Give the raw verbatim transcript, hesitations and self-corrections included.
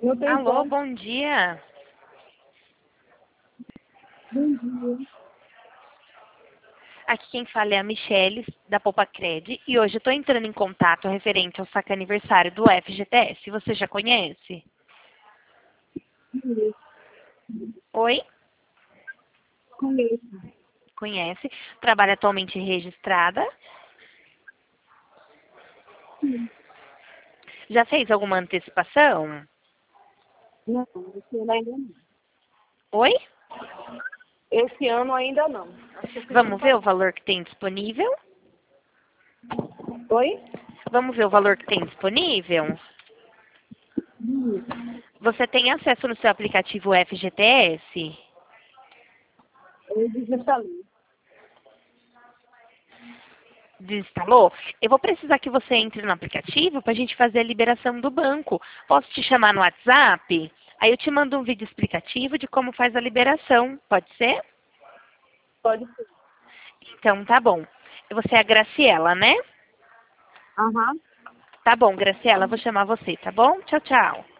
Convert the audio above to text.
Não tem Alô, como. bom dia. Bom dia. Aqui quem fala é a Michele, da Poupa Cred, e hoje eu estou entrando em contato referente ao saque aniversário do F G T S. Você já conhece? Conheço. Oi? Conheço. Conhece? Trabalha atualmente registrada? Sim. Já fez alguma antecipação? Não, esse ano ainda não. Oi? Esse ano ainda não. Acho que eu fiz ano Vamos ver o passado. valor que tem disponível? Oi? Vamos ver o valor que tem disponível? Sim. Você tem acesso no seu aplicativo F G T S? Eu desinstalei. Desinstalou? Eu vou precisar que você entre no aplicativo para a gente fazer a liberação do banco. Posso te chamar no WhatsApp? Aí eu te mando um vídeo explicativo de como faz a liberação. Pode ser? Pode ser. Então, tá bom. Você é a Graciela, né? Aham. Tá bom, Graciela, vou chamar você, tá bom? Tchau, tchau.